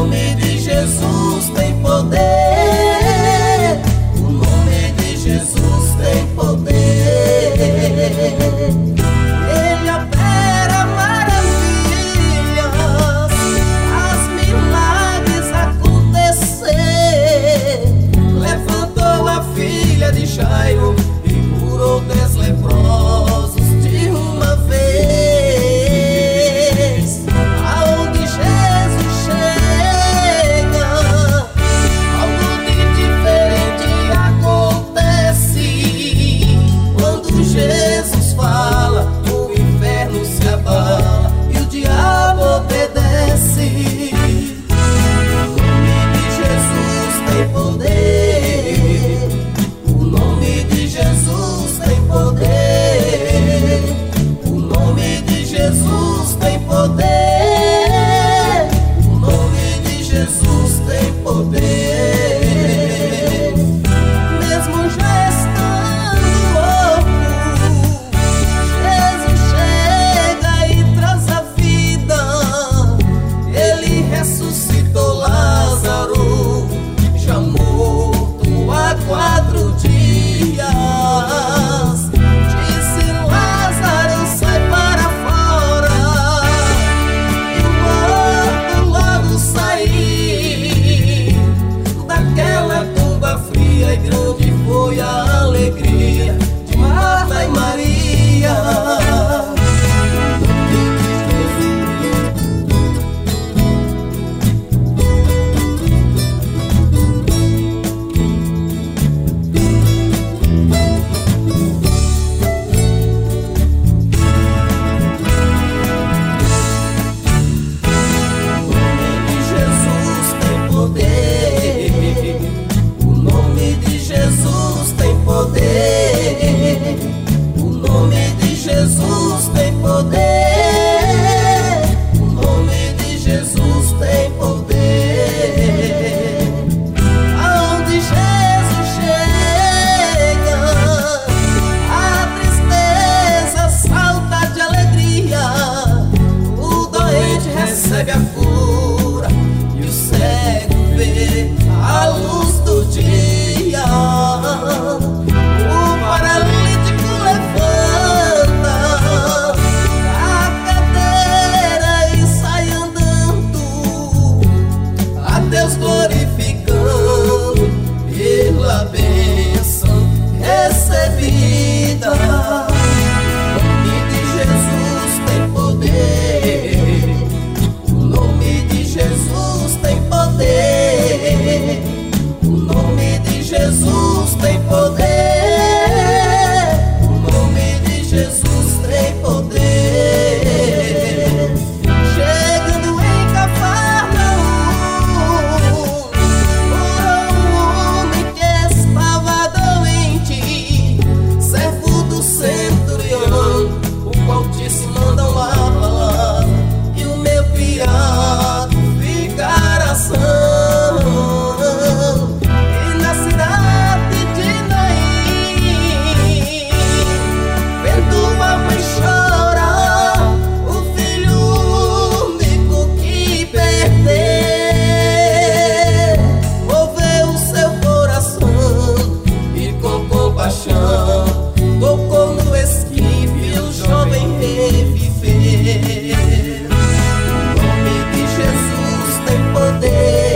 nome de Jesus tem poder. O nome de Jesus tem poder. Ele opera maravilhas, faz milagres acontecer. Levantou a filha de Jairo e curou 10 leprosos de uma vez. Aonde Jesus chega, algo de diferente acontece. Quando Jesus fala, o inferno se abala e o diabo obedece. O nome de Jesus tem poder. O nome de Jesus tem poder. O nome de Jesus tem poder. O nome de Jesus tem poder. Mesmo já estando morto, Jesus chega e traz a vida. Ele ressuscitou Lázaro, já morto há 4 dias. Disse: Lázaro, sai para fora. E o morto logo saiu daquela tumba fria, e grande foi a alegria de Marta e Maria. O nome de Jesus tem poder. O nome de Jesus tem poder. O nome de Jesus tem poder. Aonde Jesus chega, a tristeza salta de alegria. O doente recebe a cura e o cego vê a luz do dia. O paralítico levanta a cadeira e sai andando, a Deus glorificando pela bênção recebida. O nome de Jesus tem poder. O nome de Jesus tem poder. O nome de Jesus tem poder. O nome de Jesus tem poder. Chegando em Cafarnaum, curou um homem que estava doente, servo do centurião, o qual disse: manda uma palavra e o meu criado ficará são. E na cidade de Naim, vendo a mãe chorar o filho único que perdeu, moveu o seu coração e com compaixão tocou no esquife e o jovem reviveu. O nome de Jesus tem poder.